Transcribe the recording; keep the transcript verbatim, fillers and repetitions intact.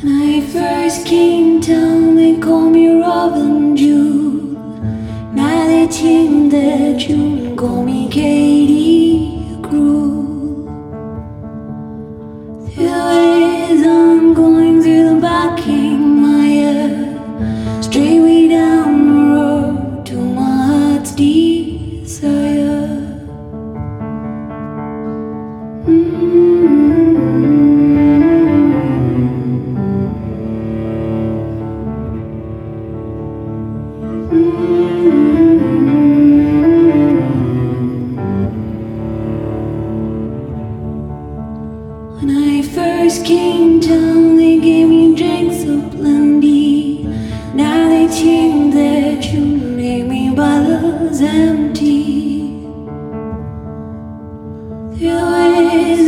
When I first came down, they called me Robin Jewel. Now they change their tune and call me Katie Cruel. Through the ways I'm going through the backing Maya, straight way down the road to my heart's desire. Mm-hmm. When I first came down, they gave me drinks so plenty. Now they changed their tune, make me bottles empty. Through the ways